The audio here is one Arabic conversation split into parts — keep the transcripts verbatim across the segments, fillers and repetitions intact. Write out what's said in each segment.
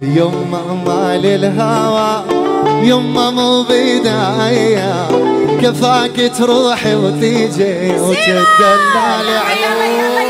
يما ما للهوى يما مو بداية، كفاك تروحي وتيجي وتدلالي عليك.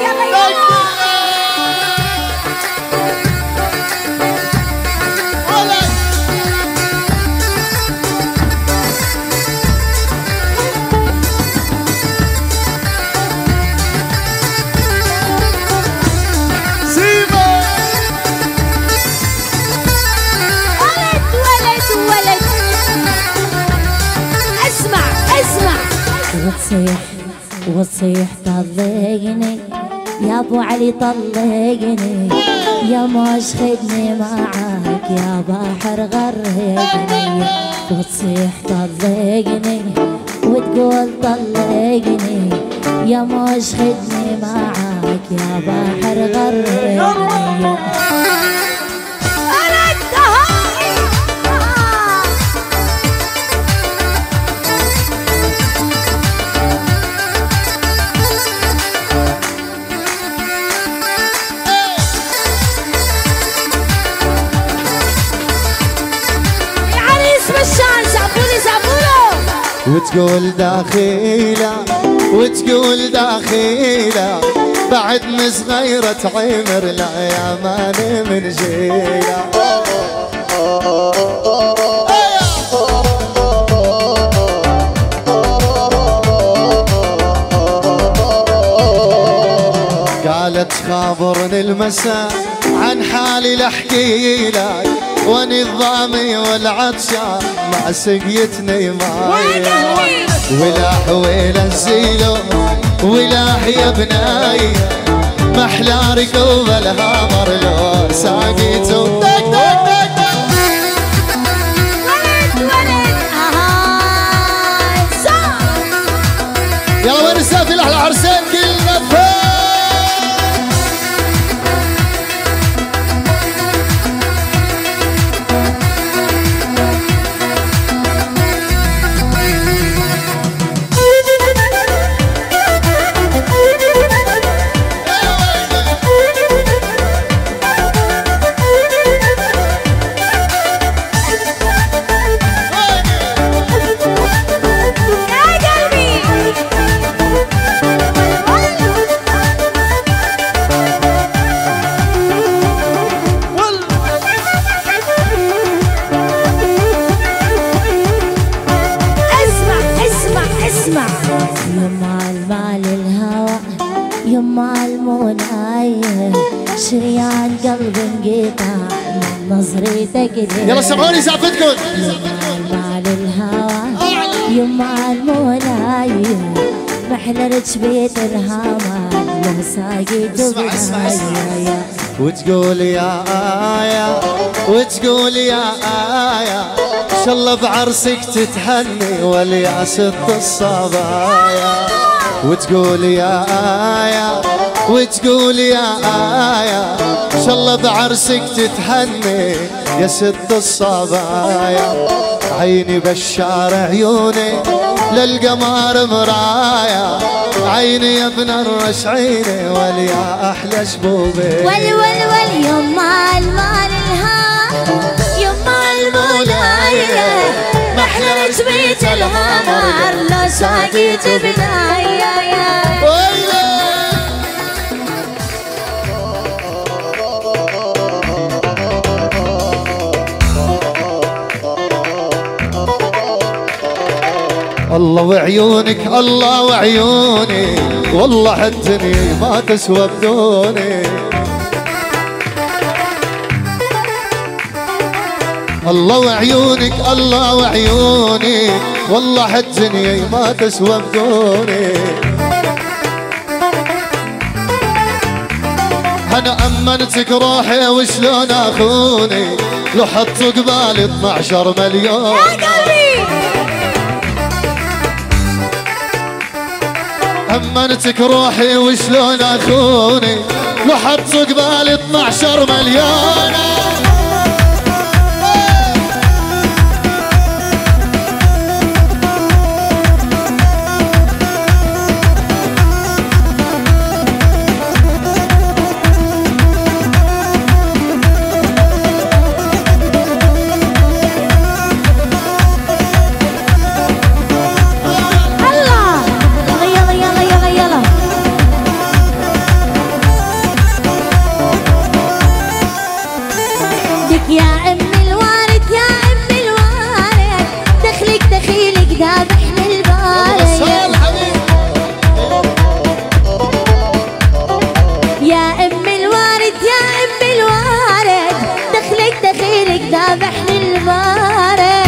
وتصيح وتصيح طلقني يا ابو علي طلقني، يا موش خدني معاك يا بحر غرقني. وتصيح طلقني وتقول طلقني، يا موش خدني معاك يا بحر غرقني. وتقول داخيلة وتقول داخيلة بعدني صغيرة عمر، لا يا ماني من جيلة. قالت خابرني المساء عن حالي لحكي لك، ونظامي والعطشان ما سقيتني ماي، ولا حويل الزيلو ولا يا بناي، محلى ركوب الهامر لو ساقيته. يلا وين السافي الاحلى عرسين كلنا فوق. شريان قلب انقطع من نظرتك. يلا سمعوني زعفتكم. يما للهوى يما المناية، محلى رجبيت الهامة لو ساقيت بناية. وتقول يا آية وتقول يا آية، إن شاء الله بعرسك تتهني والياس الصبايا. وتقول يا آية وتقول يا آية، إن شاء الله بعرسك تتهني يا ست الصبايا. عيني بشار عيوني للقمر مرايا، عيني يا ابن الرش عيني واليا أحلى شبوبي. ول ول ول يما المال الها يما المولاية، محلى رجبيت الهامر لو ساقيت بنايا. الله وعيونك الله وعيوني، والله الدنيا ما تسوى بدوني. الله وعيونك الله وعيوني، والله الدنيا ما تسوى بدوني. انا امنتك روحي وشلون اخوني، لو حطوا قبالي اثنعشر مليون. أمنتك روحي وشلون أخوني، لو حطوا قبالي اثنعشر مليون. يا ام الوارد يا ام الوارد دخلك دخيلك ذابحني البارد يا ام الوارد يا ام الوارد دخلك دخيلك ذابحني البارد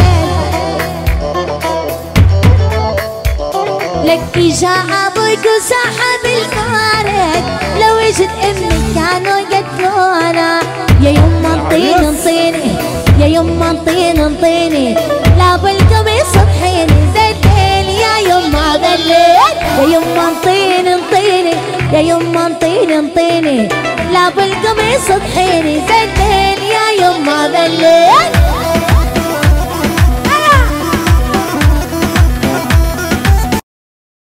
لك جاء ابوك وسحب الفارد لو اجت امك كانوا قتلونا يا يما انطيني انطيني يا يما انطيني انطيني لا بالقميص طحيني زدين يا يما ذليت يا يما انطيني انطيني يا يما انطيني انطيني لا بالقميص طحيني زدين يا يما ذليت